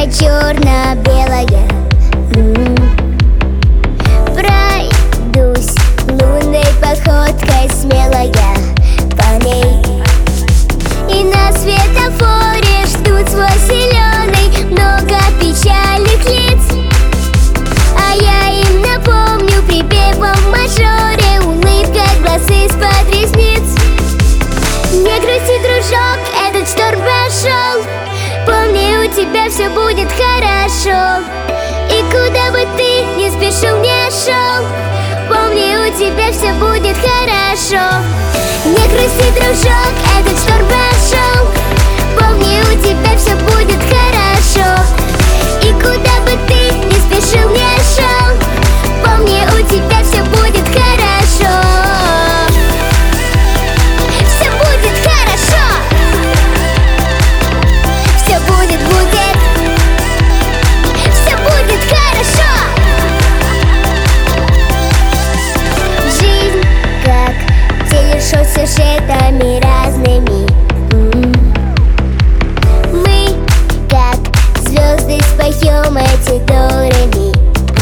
черно-белая. Пройдусь лунной походкой смелая по ней, и на светофоре ждут свой зеленый много печальных лиц. А я им напомню припевом в мажоре, улыбкой глаз из-под ресниц. Не грусти, дружок, этот шторм прошел, помни, у тебя все будет хорошо. И куда бы ты ни спешил, не шел, помни, у тебя все будет хорошо. Не грусти, дружок, этот шторм прошел, помни, у тебя все будет хорошо. И куда бы ты ни спешил, не шел, помни, у тебя все будет хорошо. Все будет хорошо. Все будет, будет. Все будет хорошо. Жизнь как телешоу с сюжетами разными. Мы как звезды споем эти до-ре-ми.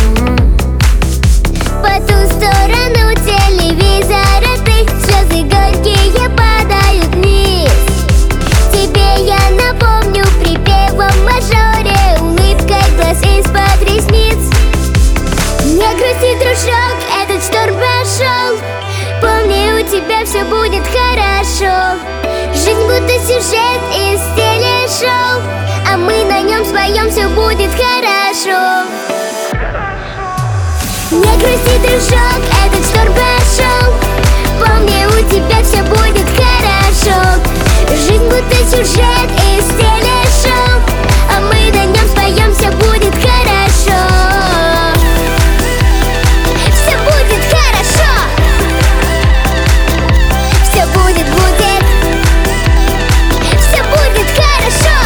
По ту сторону телевизора ты, слезы горькие падают вниз. Тебе я напомню припевом в мажоре, улыбкой глаз из-под ресниц. Не грусти, дружок, этот шторм прошел, помни, у тебя все будет хорошо. Жизнь будто сюжет из телешоу, а мы на нем споем, все будет хорошо. Не грусти, дружок, этот шторм прошел, помни, у тебя все будет хорошо. Жизнь будто сюжет из телешоу, а мы на нем споем, все будет хорошо. Все будет хорошо. Все будет, будет. Все будет хорошо.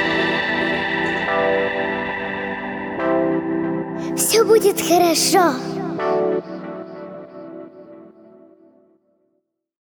Все будет хорошо.